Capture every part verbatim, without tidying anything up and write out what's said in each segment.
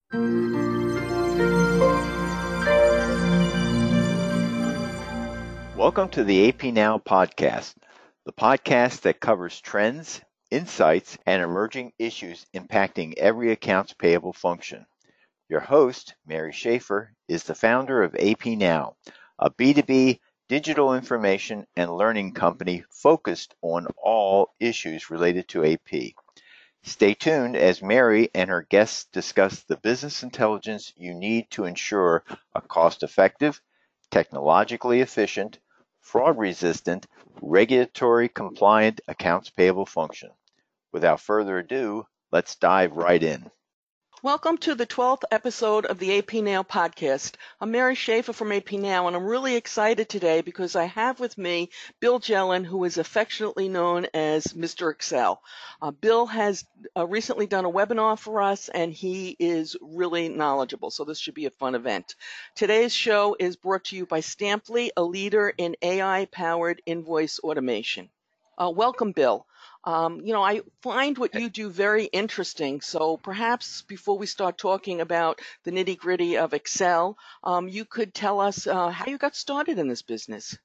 Welcome to the A P Now podcast, the podcast that covers trends, insights, and emerging issues impacting every accounts payable function. Your host, Mary Schaefer, is the founder of A P Now, a B two B digital information and learning company focused on all issues related to A P. Stay tuned as Mary and her guests discuss the business intelligence you need to ensure a cost-effective, technologically efficient, fraud-resistant, regulatory-compliant accounts payable function. Without further ado, let's dive right in. Welcome to the twelfth episode of the A P Now podcast. I'm Mary Schaefer from A P Now, and I'm really excited today because I have with me Bill Jelen, who is affectionately known as Mister Excel. Uh, Bill has uh, recently done a webinar for us, and he is really knowledgeable, so this should be a fun event. Today's show is brought to you by Stamply, a leader in A I-powered invoice automation. Uh, welcome, Bill. Um, you know, I find what you do very interesting. So perhaps before we start talking about the nitty gritty of Excel, um, you could tell us uh, how you got started in this business.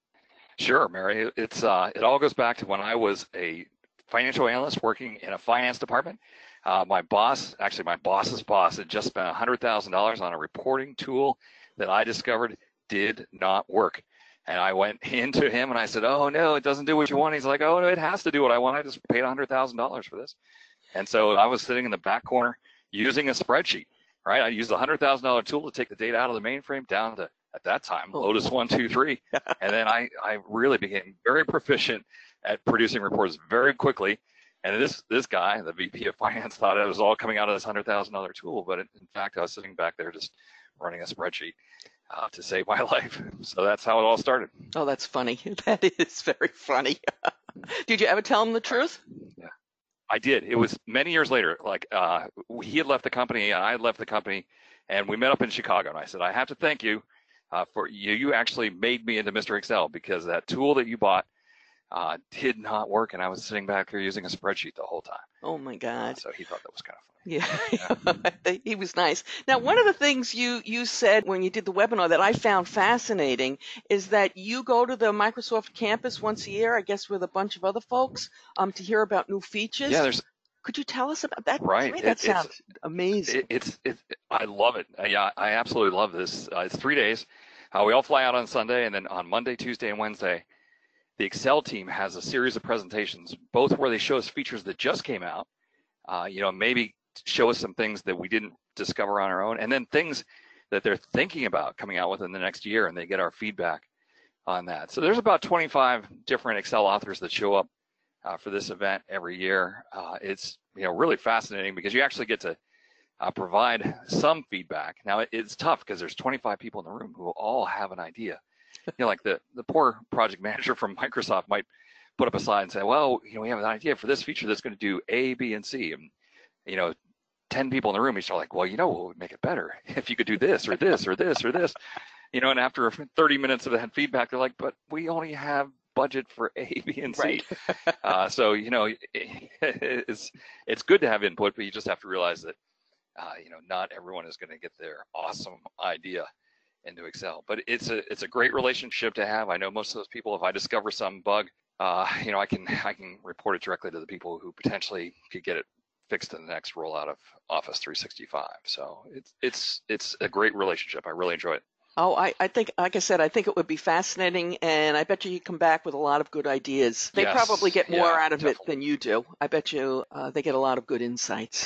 Sure, Mary. It's uh, it all goes back to when I was a financial analyst working in a finance department. Uh, my boss, actually my boss's boss, had just spent one hundred thousand dollars on a reporting tool that I discovered did not work. And I went into him and I said, oh, no, it doesn't do what you want. He's like, oh, no, it has to do what I want. I just paid one hundred thousand dollars for this. And so I was sitting in the back corner using a spreadsheet, right? I used a one hundred thousand dollars tool to take the data out of the mainframe down to, at that time, Oh. Lotus one two three. And then I, I really became very proficient at producing reports very quickly. And this this guy, the V P of Finance, thought it was all coming out of this one hundred thousand dollars tool. But in fact, I was sitting back there just running a spreadsheet. Uh, to save my life. So that's how it all started. Oh, that's funny. That is very funny. Did you ever tell him the truth? Yeah, I did. It was many years later. Like uh, he had left the company, and I had left the company, and we met up in Chicago. And I said, I have to thank you uh, for you. You actually made me into Mister Excel because that tool that you bought uh, did not work, and I was sitting back here using a spreadsheet the whole time. Oh my God. Uh, so he thought that was kind of funny. Yeah, he was nice. Now, one of the things you, you said when you did the webinar that I found fascinating is that you go to the Microsoft campus once a year, I guess with a bunch of other folks, um, to hear about new features. Yeah, there's. Could you tell us about that? Right. That it, sounds it's, amazing. It, it's, it's, I love it. Uh, yeah, I absolutely love this. Uh, it's three days. Uh, we all fly out on Sunday, and then on Monday, Tuesday, and Wednesday, the Excel team has a series of presentations, both where they show us features that just came out, uh, you know, maybe show us some things that we didn't discover on our own, and then things that they're thinking about coming out within the next year, and they get our feedback on that. So there's about twenty-five different Excel authors that show up uh, for this event every year. Uh, it's you know really fascinating because you actually get to uh, provide some feedback. Now it, it's tough because there's twenty-five people in the room who all have an idea. You know, like the the poor project manager from Microsoft might put up a slide and say, well, you know, we have an idea for this feature that's going to do A, B, and C. And you know, ten people in the room, he's like, well, you know what would make it better? If you could do this or this or this or this, you know, and after thirty minutes of that feedback, they're like, but we only have budget for A, B, and C. Right. uh, so, you know, it, it's, it's good to have input, but you just have to realize that, uh, you know, not everyone is going to get their awesome idea into Excel, but it's a, it's a great relationship to have. I know most of those people, if I discover some bug, uh, you know, I can, I can report it directly to the people who potentially could get it fixed in the next rollout of Office three sixty-five. So it's it's it's a great relationship. I really enjoy it. Oh, I, I think, like I said, I think it would be fascinating, and I bet you you come back with a lot of good ideas. They Yes, probably get more yeah, out of definitely. it than you do. I bet you uh, they get a lot of good insights.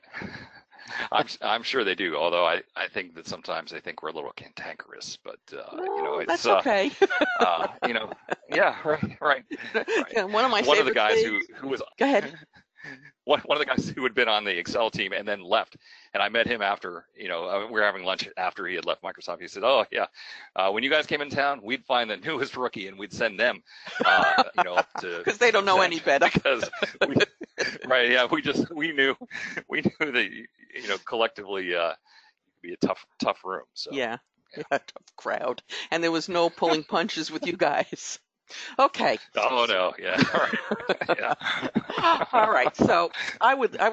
I'm I'm sure they do. Although I, I think that sometimes they think we're a little cantankerous, but uh, No, you know it's that's uh, okay. uh, you know yeah right right. right. Yeah, one of my One of the favorite guys things. who who was Go ahead. one one of the guys who had been on the Excel team and then left, and I met him after, you know, uh, we were having lunch after he had left Microsoft. He said, "Oh yeah, uh, when you guys came in town, we'd find the newest rookie and we'd send them, uh, you know, to Because they don't know any better. because we, right, yeah, we just we knew we knew that you know collectively uh, it'd be a tough tough room. So Yeah, yeah, tough crowd. And there was no pulling punches with you guys. Okay. Oh no, yeah, all right, yeah. All right. So I would I would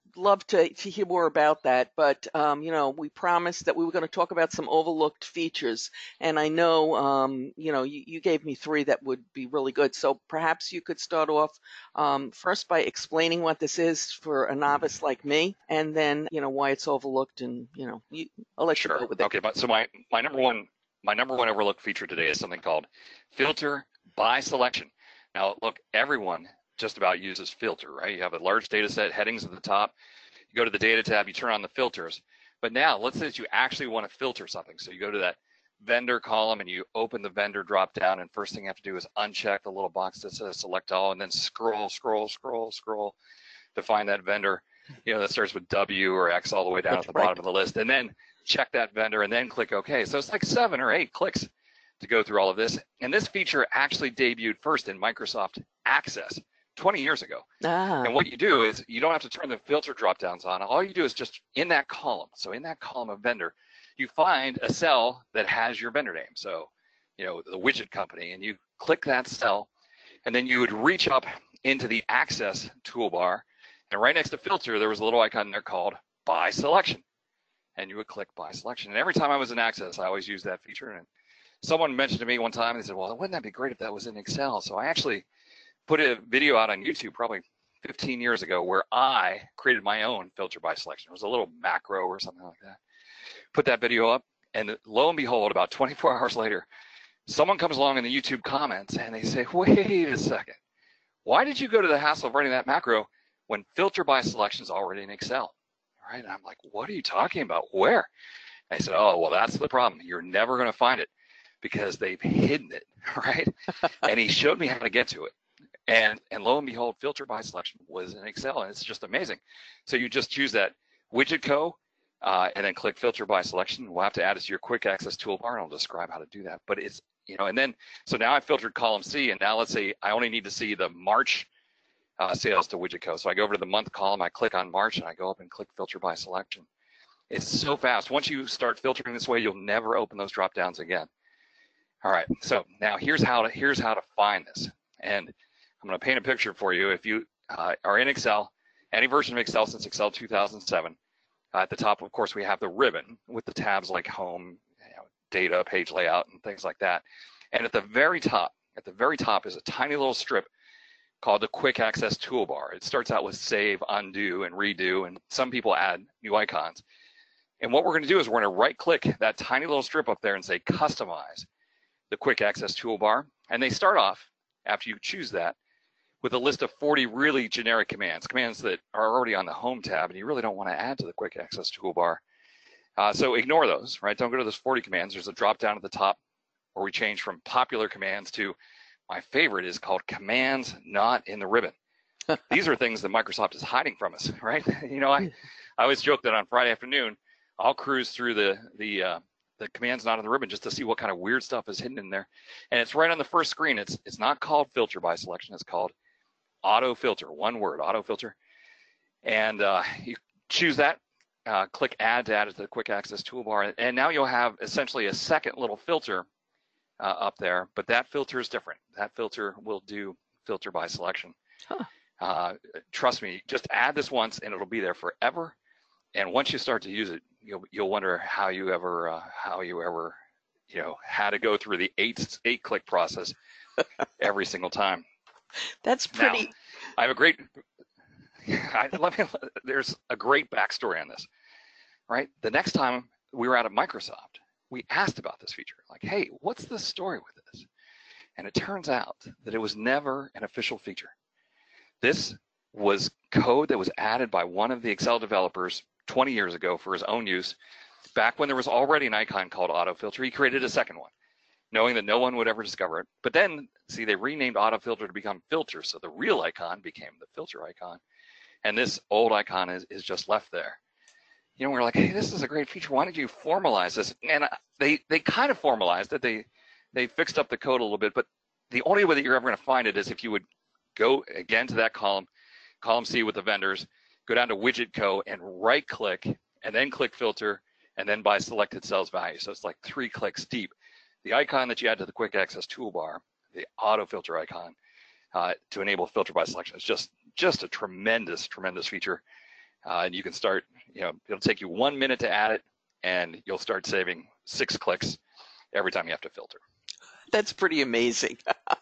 love to, to hear more about that. But, um, you know, we promised that we were going to talk about some overlooked features. And I know, um, you know, you, you gave me three that would be really good. So perhaps you could start off um, first by explaining what this is for a novice like me, and then, you know, why it's overlooked. And, you know, you, I'll let Sure. you go with it. Okay, but so my, my number one my number one overlooked feature today is something called filter by selection. Now, look, everyone just about uses filter, right? You have a large data set, headings at the top. You go to the data tab, you turn on the filters. But now, let's say that you actually want to filter something. So you go to that vendor column and you open the vendor drop down, and first thing you have to do is uncheck the little box that says select all, and then scroll, scroll, scroll, scroll to find that vendor, you know, that starts with W or X all the way down That's at the right. bottom of the list. And then check that vendor and then click OK. So it's like seven or eight clicks to go through all of this. And this feature actually debuted first in Microsoft Access twenty years ago. Ah. And what you do is you don't have to turn the filter drop downs on. All you do is just in that column. So in that column of vendor, you find a cell that has your vendor name. So, you know, the widget company, and you click that cell, and then you would reach up into the Access toolbar, and right next to filter, there was a little icon there called by selection. And you would click by selection. And every time I was in Access, I always used that feature. And someone mentioned to me one time, they said, well, wouldn't that be great if that was in Excel? So I actually put a video out on YouTube probably fifteen years ago where I created my own filter by selection. It was a little macro or something like that. Put that video up, and lo and behold, about twenty-four hours later, someone comes along in the YouTube comments and they say, wait a second, why did you go to the hassle of writing that macro when filter by selection is already in Excel? Right? And I'm like, what are you talking about? Where? And I said, oh, well, that's the problem. You're never going to find it because they've hidden it, right? And he showed me how to get to it. And, and lo and behold, filter by selection was in Excel, and it's just amazing. So you just choose that widget co, uh, and then click filter by selection. We'll have to add it to your quick access toolbar, and I'll describe how to do that. But it's, you know, and then, so now I filtered column C, and now let's say I only need to see the March Uh, sales to widget co. So I go over to the month column, I click on March, and I go up and click filter by selection. It's so fast. Once you start filtering this way, you'll never open those drop downs again. All right, so now here's how to here's how to find this. And I'm going to paint a picture for you. If you uh, are in Excel, any version of Excel since Excel two thousand seven, uh, at the top, of course, we have the ribbon with the tabs like home, you know, data, page layout, and things like that. And at the very top, at the very top is a tiny little strip called the Quick Access Toolbar. It starts out with save, undo, and redo, and some people add new icons. And what we're going to do is we're going to right-click that tiny little strip up there and say Customize the Quick Access Toolbar. And they start off, after you choose that, with a list of forty really generic commands, commands that are already on the Home tab, and you really don't want to add to the Quick Access Toolbar. Uh, so ignore those, right? Don't go to those forty commands. There's a drop-down at the top where we change from popular commands to my favorite is called commands not in the ribbon. These are things that Microsoft is hiding from us, right? You know, I, I always joke that on Friday afternoon, I'll cruise through the the uh, the commands not in the ribbon just to see what kind of weird stuff is hidden in there. And it's right on the first screen. It's it's not called filter by selection. It's called auto filter, one word, auto filter. And uh, you choose that, uh, click add to add it to the quick access toolbar. And now you'll have essentially a second little filter Uh, up there, but that filter is different. That filter will do filter by selection. Huh. Uh, trust me, just add this once and it'll be there forever. And once you start to use it, you'll you'll wonder how you ever uh, how you ever you know had to go through the eight eight click process every single time. That's pretty. Now, I have a great. I, let me. There's a great backstory on this. Right, the next time we were out at Microsoft, we asked about this feature, like, hey, what's the story with this? And it turns out that it was never an official feature. This was code that was added by one of the Excel developers twenty years ago for his own use. Back when there was already an icon called autofilter, he created a second one, knowing that no one would ever discover it. But then, see, they renamed autofilter to become filter, so the real icon became the filter icon. And this old icon is, is just left there. You know, we're like, hey, this is a great feature. Why did you formalize this? And they they kind of formalized it. They they fixed up the code a little bit, but the only way that you're ever going to find it is if you would go again to that column, column C with the vendors, go down to widget co and right click, and then click filter, and then by selected cells value. So it's like three clicks deep. The icon that you add to the quick access toolbar, the auto filter icon, uh, to enable filter by selection is just just a tremendous, tremendous feature. Uh, and you can start, you know, it'll take you one minute to add it, and you'll start saving six clicks every time you have to filter. That's pretty amazing.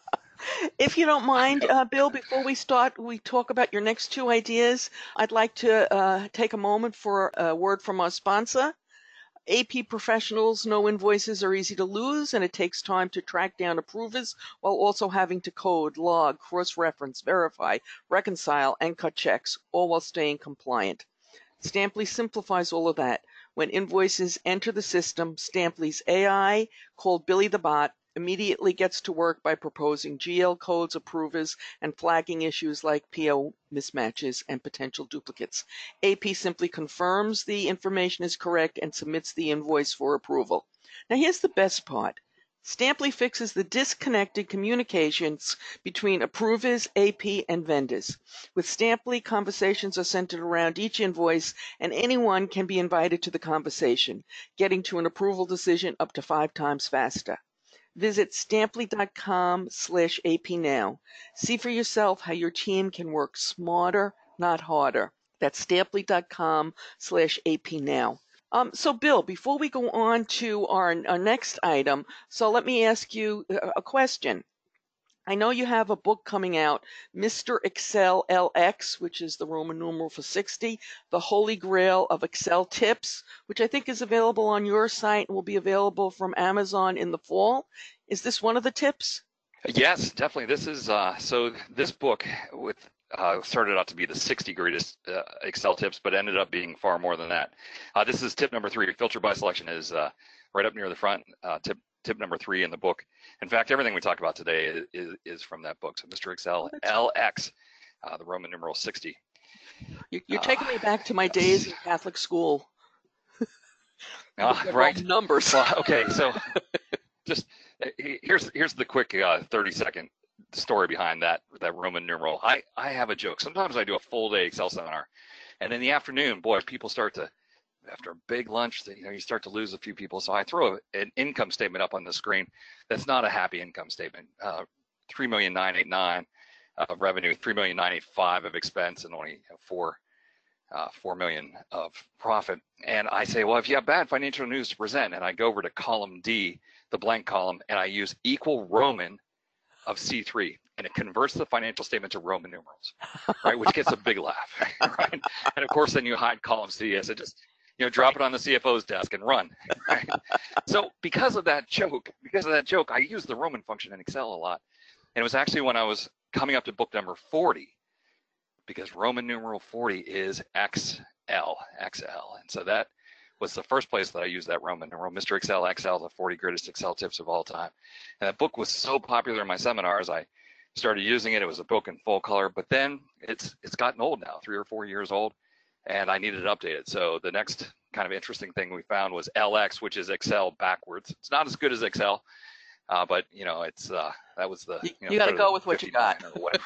If you don't mind, uh, Bill, before we start, we talk about your next two ideas, I'd like to uh, take a moment for a word from our sponsor. A P professionals know invoices are easy to lose, and it takes time to track down approvers while also having to code, log, cross-reference, verify, reconcile, and cut checks, all while staying compliant. Stamply simplifies all of that. When invoices enter the system, Stamply's A I, called Billy the Bot, immediately gets to work by proposing G L codes, approvers, and flagging issues like P O mismatches and potential duplicates. A P simply confirms the information is correct and submits the invoice for approval. Now here's the best part. Stamply fixes the disconnected communications between approvers, A P, and vendors. With Stamply, conversations are centered around each invoice, and anyone can be invited to the conversation, getting to an approval decision up to five times faster. Visit stamply.com slash AP now. See for yourself how your team can work smarter, not harder. That's stamply.com slash AP now. Um, so, Bill, before we go on to our, our next item, so let me ask you a, a question. I know you have a book coming out, Mister Excel L X, which is the Roman numeral for sixty, the Holy Grail of Excel Tips, which I think is available on your site and will be available from Amazon in the fall. Is this one of the tips? Yes, definitely. This is uh, so. This book with uh, started out to be the sixty greatest uh, Excel tips, but ended up being far more than that. Uh, this is tip number three. Filter by selection is uh, right up near the front. Uh, tip tip number three in the book. In fact, everything we talked about today is, is, is from that book. So Mister Excel L X, uh, the Roman numeral sixty. You're taking uh, me back to my days in Catholic school. Uh, right. Numbers. Well, okay, so just here's here's the quick uh, thirty second story behind that that Roman numeral. I I have a joke. Sometimes I do a full day Excel seminar, and in the afternoon, boy, people start to, after a big lunch, you know, you start to lose a few people. So I throw an income statement up on the screen. That's not a happy income statement. Uh, three million nine eight nine of revenue, three million nine eight five of expense, and only you know, four uh, four million of profit. And I say, well, if you have bad financial news to present, and I go over to column D, the blank column, and I use equal Roman of C three, and it converts the financial statement to Roman numerals, right? Which gets a big laugh, right? And of course, then you hide column C. I said, just you know, drop it on the C F O's desk and run, right? So because of that joke, because of that joke, I use the Roman function in Excel a lot. And it was actually when I was coming up to book number forty, because Roman numeral forty is X L, X L. And so that was the first place that I used that Roman numeral, Mister Excel X L, the forty greatest Excel tips of all time. And that book was so popular in my seminars, I started using it. It was a book in full color, but then it's it's gotten old now, three or four years old, and I needed it updated. So the next kind of interesting thing we found was L X, which is Excel backwards. It's not as good as Excel, uh, but you know, it's uh, that was the you, you, know, you got to go with what you got.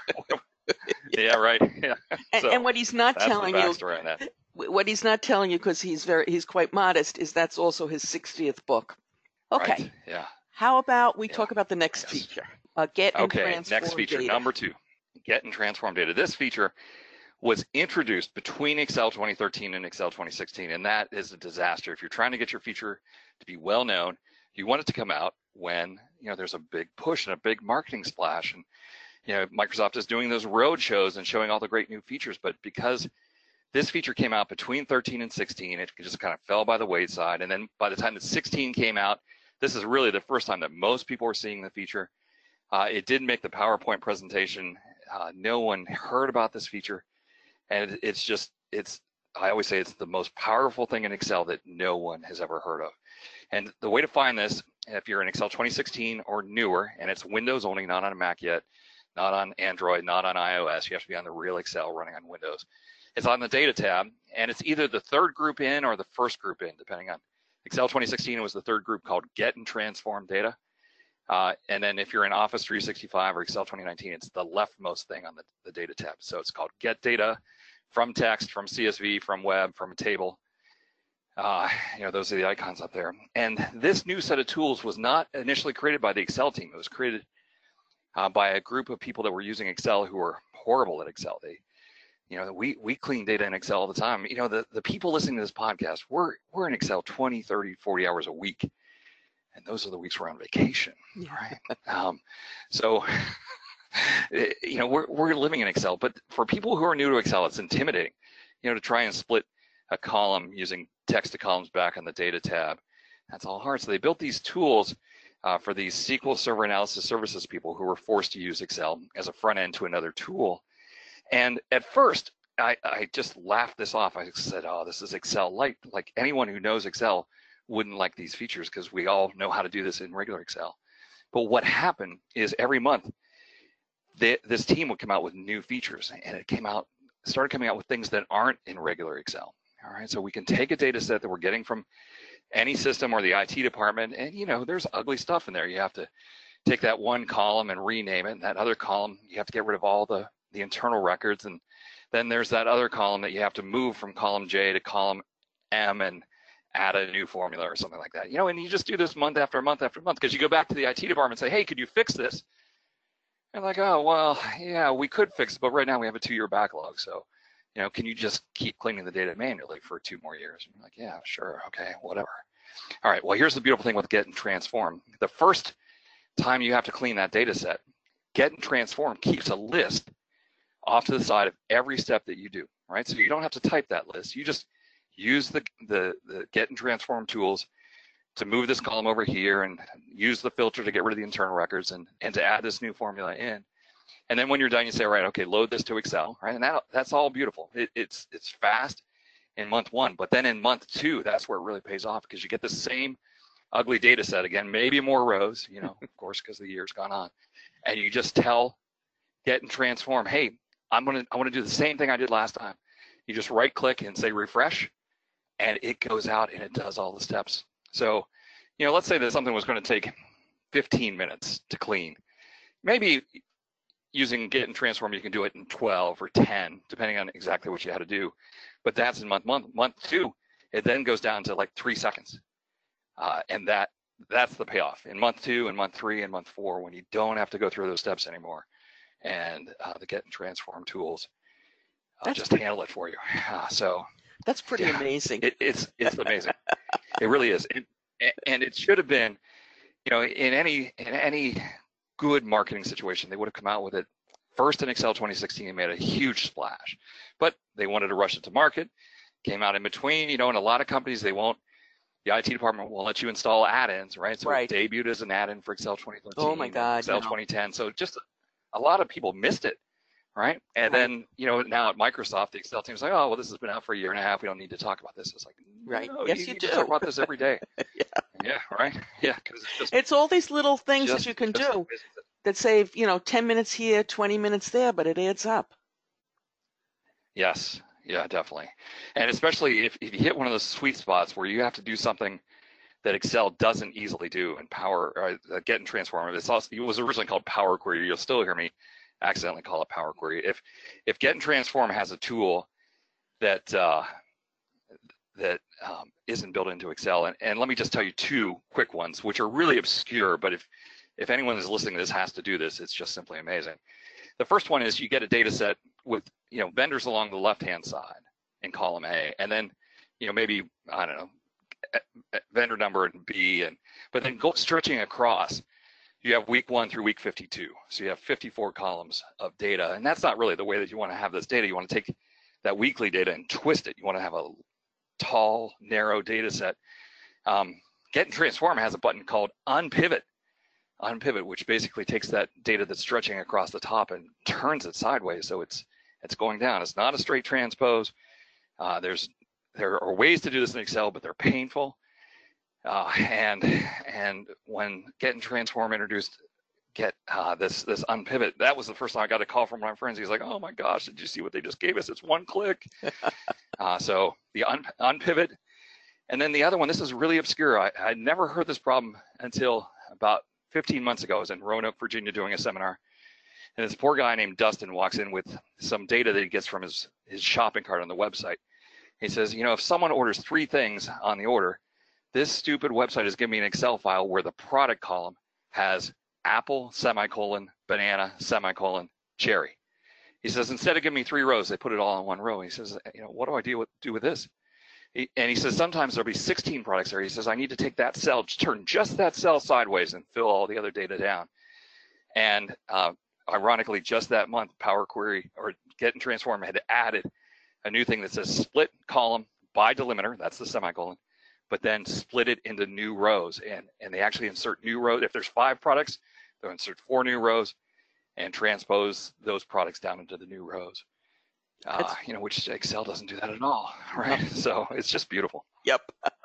yeah. yeah, right. Yeah. And, so and what he's not telling you, that. what he's not telling you, because he's very he's quite modest, is that's also his sixtieth book. Okay. Right. Yeah. How about we yeah. talk about the next yes. feature? Uh, get and okay. transform Next feature data. number two. Get and transform data. This feature was introduced between Excel twenty thirteen and Excel twenty sixteen, and that is a disaster. If you're trying to get your feature to be well known, you want it to come out when you know there's a big push and a big marketing splash, and you know Microsoft is doing those road shows and showing all the great new features. But because this feature came out between thirteen and sixteen, it just kind of fell by the wayside. And then by the time that sixteen came out, this is really the first time that most people were seeing the feature. Uh, it did make the PowerPoint presentation. Uh, no one heard about this feature. And it's just, it's, I always say it's the most powerful thing in Excel that no one has ever heard of. And the way to find this, if you're in Excel twenty sixteen or newer, and it's Windows only, not on a Mac yet, not on Android, not on iOS, you have to be on the real Excel running on Windows. It's on the data tab, and it's either the third group in or the first group in, depending on. Excel twenty sixteen was the third group called Get and Transform Data. Uh, and then if you're in Office three sixty-five or Excel twenty nineteen, it's the leftmost thing on the, the data tab. So it's called Get Data from text, from C S V, from web, from a table. Uh, you know, those are the icons up there. And this new set of tools was not initially created by the Excel team. It was created uh, by a group of people that were using Excel who were horrible at Excel. They, You know, we, we clean data in Excel all the time. You know, the, the people listening to this podcast, we're, we're in Excel twenty, thirty, forty hours a week. And those are the weeks we're on vacation, Yeah. right? Um, so, you know, we're, we're living in Excel, but for people who are new to Excel, it's intimidating, you know, to try and split a column using text to columns back on the data tab. That's all hard. So they built these tools uh, for these S Q L Server Analysis Services people who were forced to use Excel as a front end to another tool. And at first, I, I just laughed this off. I said, oh, this is Excel Lite. Like anyone who knows Excel wouldn't like these features because we all know how to do this in regular Excel. But what happened is every month, they, this team would come out with new features, and it came out, started coming out with things that aren't in regular Excel. All right, so we can take a data set that we're getting from any system or the I T department, and you know, there's ugly stuff in there. You have to take that one column and rename it, and that other column, you have to get rid of all the, the internal records, and then there's that other column that you have to move from column J to column M and add a new formula or something like that. You know, and you just do this month after month after month, because you go back to the I T department and say, hey, could you fix this? And like, oh, well, yeah, we could fix it, but right now we have a two-year backlog, so you know, can you just keep cleaning the data manually for two more years? And you're like, yeah, sure, okay, whatever. All right, well, here's the beautiful thing with Get and Transform. The first time you have to clean that data set, Get and Transform keeps a list off to the side of every step that you do, right? So you don't have to type that list. You just use the, the, the Get and Transform tools to move this column over here and use the filter to get rid of the internal records and, and to add this new formula in. And then when you're done, you say, all right, okay, load this to Excel, right? And that, that's all beautiful. It, it's it's fast in month one, but then in month two, that's where it really pays off, because you get the same ugly data set again, maybe more rows, you know, of course, because the year's gone on, and you just tell Get and Transform, hey, I'm gonna I want to do the same thing I did last time. You just right click and say refresh, and it goes out and it does all the steps. So, you know, let's say that something was going to take fifteen minutes to clean. Maybe using Get and Transform, you can do it in twelve or ten, depending on exactly what you had to do. But that's in month month month two. It then goes down to like three seconds, uh, and that that's the payoff in month two and month three and month four, when you don't have to go through those steps anymore, and uh, the Get and Transform tools uh, just handle it for you. Uh, so that's pretty yeah, amazing. It, it's it's amazing. It really is, it, and it should have been, you know, in any in any. good marketing situation, they would have come out with it first in Excel twenty sixteen and made a huge splash. But they wanted to rush it to market, came out in between, you know, and a lot of companies, they won't, the I T department won't let you install add-ins, right? So right. It debuted as an add-in for Excel twenty thirteen, oh my God, Excel no. twenty ten. So just a, a lot of people missed it, right? And right. then, you know, now at Microsoft, the Excel team's like, oh, well, this has been out for a year and a half. We don't need to talk about this. It's like, right. No, yes, you, you, you do. talk about this every day. yeah. Yeah, right. Yeah, because it's just. It's all these little things just, that you can just, do that save, you know, ten minutes here, twenty minutes there, but it adds up. Yes. Yeah, definitely. And especially if, if you hit one of those sweet spots where you have to do something that Excel doesn't easily do, and Power, or uh, Get and Transform. It's also, it was originally called Power Query. You'll still hear me accidentally call it Power Query. If if Get and Transform has a tool that uh, that um, isn't built into Excel, and, and let me just tell you two quick ones, which are really obscure, but if if anyone is listening to this has to do this, it's just simply amazing. The first one is you get a data set with, you know, vendors along the left-hand side in column A, and then, you know, maybe, I don't know, vendor number and B, and but then go stretching across, you have week one through week fifty-two. So you have fifty-four columns of data, and that's not really the way that you want to have this data. You want to take that weekly data and twist it. You want to have a tall, narrow data set. Um, Get and Transform has a button called Unpivot. Unpivot, which basically takes that data that's stretching across the top and turns it sideways, so it's it's going down. It's not a straight transpose. Uh, there's there are ways to do this in Excel, but they're painful. Uh, and and when Get and Transform introduced Get uh, this this Unpivot, that was the first time I got a call from my friends. He's like, "Oh my gosh, did you see what they just gave us? It's one click." uh, so the un, Unpivot, and then the other one. This is really obscure. I I never heard this problem until about fifteen months ago. I was in Roanoke, Virginia, doing a seminar, and this poor guy named Dustin walks in with some data that he gets from his, his shopping cart on the website. He says, you know, if someone orders three things on the order, this stupid website is giving me an Excel file where the product column has apple, semicolon, banana, semicolon, cherry. He says, instead of giving me three rows, they put it all in one row. He says, you know, what do I do with, do with this? He, and he says, sometimes there'll be sixteen products there. He says, I need to take that cell, turn just that cell sideways and fill all the other data down. And uh, ironically, just that month, Power Query or Get and Transform had added a new thing that says split column by delimiter, that's the semicolon, but then split it into new rows. And, and they actually insert new rows. If there's five products, they'll insert four new rows and transpose those products down into the new rows. Uh, you know, which Excel doesn't do that at all, right? So it's just beautiful. Yep.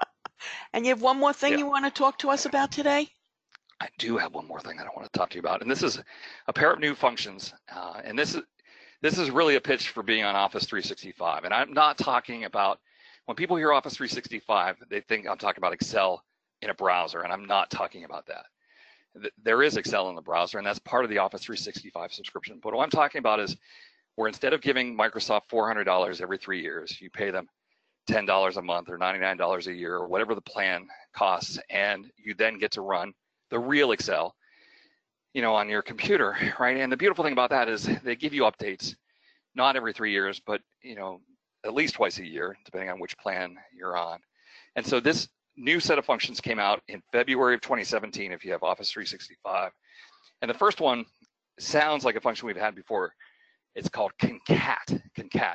And you have one more thing Yeah. you want to talk to us about today? I do have one more thing that I want to talk to you about, and this is a pair of new functions. Uh, and this is this is really a pitch for being on Office three sixty-five. And I'm not talking about, when people hear Office three sixty-five, they think I'm talking about Excel in a browser, and I'm not talking about that. There is Excel in the browser, and that's part of the Office three sixty-five subscription. But what I'm talking about is where instead of giving Microsoft four hundred dollars every three years, you pay them ten dollars a month or ninety-nine dollars a year or whatever the plan costs, and you then get to run the real Excel, you know, on your computer, right? And the beautiful thing about that is they give you updates, not every three years, but, you know, at least twice a year, depending on which plan you're on. And so this new set of functions came out in February of twenty seventeen if you have Office three sixty-five. And the first one sounds like a function we've had before. It's called concat, concat.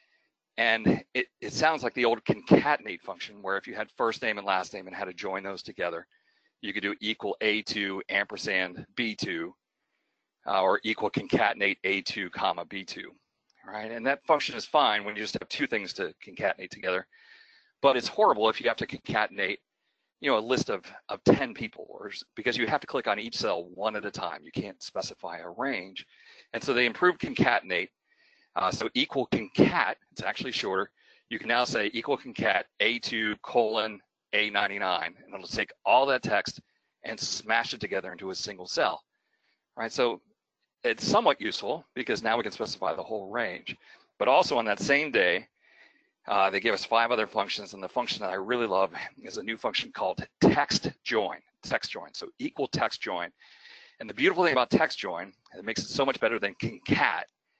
And it, it sounds like the old concatenate function, where if you had first name and last name and had to join those together, you could do equal A two ampersand B two, uh, or equal concatenate A two comma B two, right? And that function is fine when you just have two things to concatenate together, but it's horrible if you have to concatenate, you know, a list of, of ten people, or because you have to click on each cell one at a time. You can't specify a range. And so they improved concatenate. Uh, so equal concat, it's actually shorter. You can now say equal concat A two colon A ninety-nine, and it'll take all that text and smash it together into a single cell, right? So it's somewhat useful because now we can specify the whole range. But also on that same day, uh, they gave us five other functions, and the function that I really love is a new function called text join, text join. So equal text join. And the beautiful thing about text join, and it makes it so much better than concat,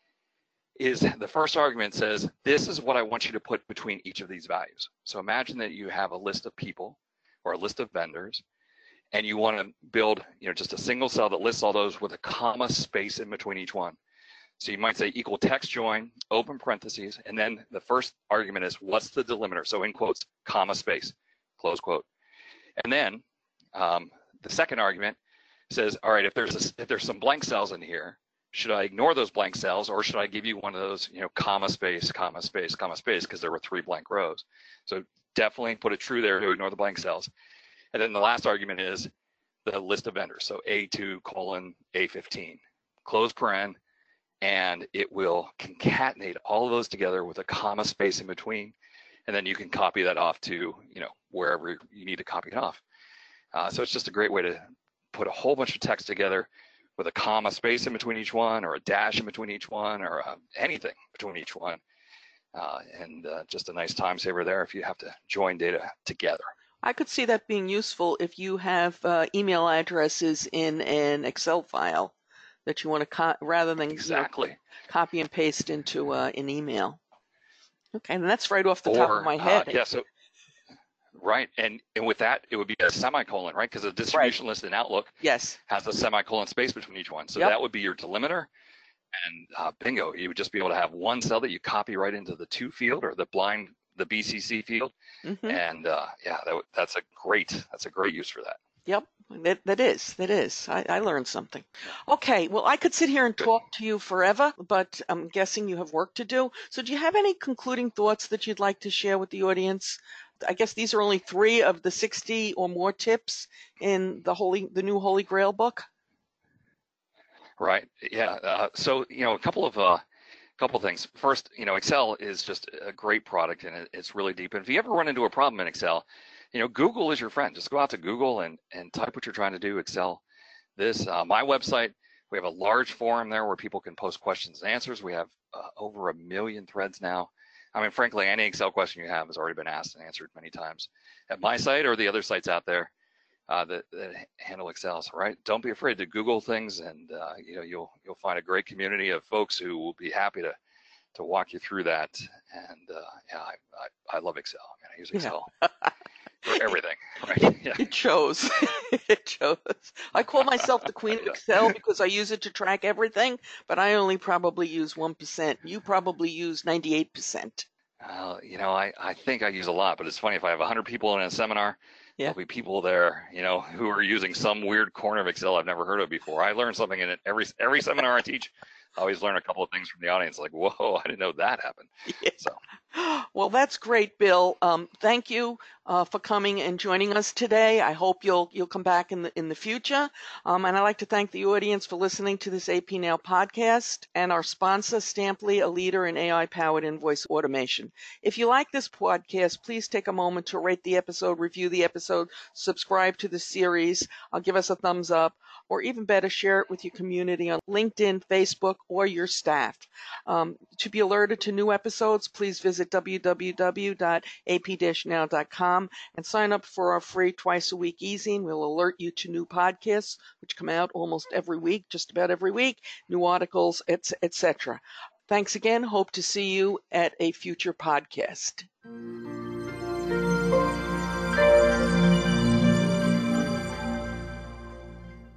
is the first argument says, this is what I want you to put between each of these values. So imagine that you have a list of people or a list of vendors, and you want to build, you know, just a single cell that lists all those with a comma space in between each one. So you might say equal text join, open parentheses, and then the first argument is what's the delimiter? So in quotes, comma space, close quote. And then um, the second argument says, all right, if there's a, if there's some blank cells in here, should I ignore those blank cells, or should I give you one of those, you know, comma space, comma space, comma space, because there were three blank rows? So definitely put it true there to ignore the blank cells. And then the last argument is the list of vendors. So A two colon A fifteen, close paren, and it will concatenate all of those together with a comma space in between. And then you can copy that off to, you know, wherever you need to copy it off. Uh, so it's just a great way to put a whole bunch of text together with a comma space in between each one, or a dash in between each one, or uh, anything between each one. Uh, and uh, just a nice time saver there if you have to join data together. I could see that being useful if you have uh, email addresses in an Excel file that you want to, co- rather than Exactly. you know, copy and paste into uh, an email. Okay, and that's right off the or, top of my head. Uh, yeah, so, right, and, and with that, it would be a semicolon, right? Because a distribution right. list in Outlook yes. has a semicolon space between each one. So yep. that would be your delimiter, and uh, bingo, you would just be able to have one cell that you copy right into the to field, or the blind, the B C C field, mm-hmm. and uh, yeah, that, that's a great, that's a great use for that. Yep, that, that is, that is. I, I learned something. Okay, well, I could sit here and talk to you forever, but I'm guessing you have work to do. So do you have any concluding thoughts that you'd like to share with the audience? I guess these are only three of the sixty or more tips in the Holy, the new Holy Grail book. Right, yeah, uh, so, you know, a couple of, uh, couple of things. First, you know, Excel is just a great product, and it, it's really deep. And if you ever run into a problem in Excel, you know, Google is your friend. Just go out to Google and, and type what you're trying to do, Excel. This, uh, my website, we have a large forum there where people can post questions and answers. We have uh, over a million threads now. I mean, frankly, any Excel question you have has already been asked and answered many times at my site or the other sites out there. uh, that, that handle Excel. So, right, don't be afraid to Google things, and uh, you know you'll you'll find a great community of folks who will be happy to to walk you through that. And uh, yeah, I, I I love Excel. I mean, I use Excel Yeah. for everything. Right? It, Yeah. it shows. It shows. I call myself the queen of Yeah. Excel because I use it to track everything, but I only probably use one percent. You probably use ninety-eight percent. Uh, you know, I, I think I use a lot, but it's funny, if I have one hundred people in a seminar, Yeah. there'll be people there, you know, who are using some weird corner of Excel I've never heard of before. I learn something in it. Every every seminar I teach, I always learn a couple of things from the audience, like, whoa, I didn't know that happened. Yeah. So, Well, that's great, Bill. Um, thank you uh, for coming and joining us today. I hope you'll you'll come back in the in the future. Um, and I'd like to thank the audience for listening to this A P Now podcast and our sponsor, Stamply, a leader in A I-powered invoice automation. If you like this podcast, please take a moment to rate the episode, review the episode, subscribe to the series, uh, give us a thumbs up, or even better, share it with your community on LinkedIn, Facebook, or your staff. Um, to be alerted to new episodes, please visit w w w dot a p dash now dot com and sign up for our free twice a week e-zine. We'll alert you to new podcasts, which come out almost every week, just about every week, new articles, et cetera. Thanks again. Hope to see you at a future podcast.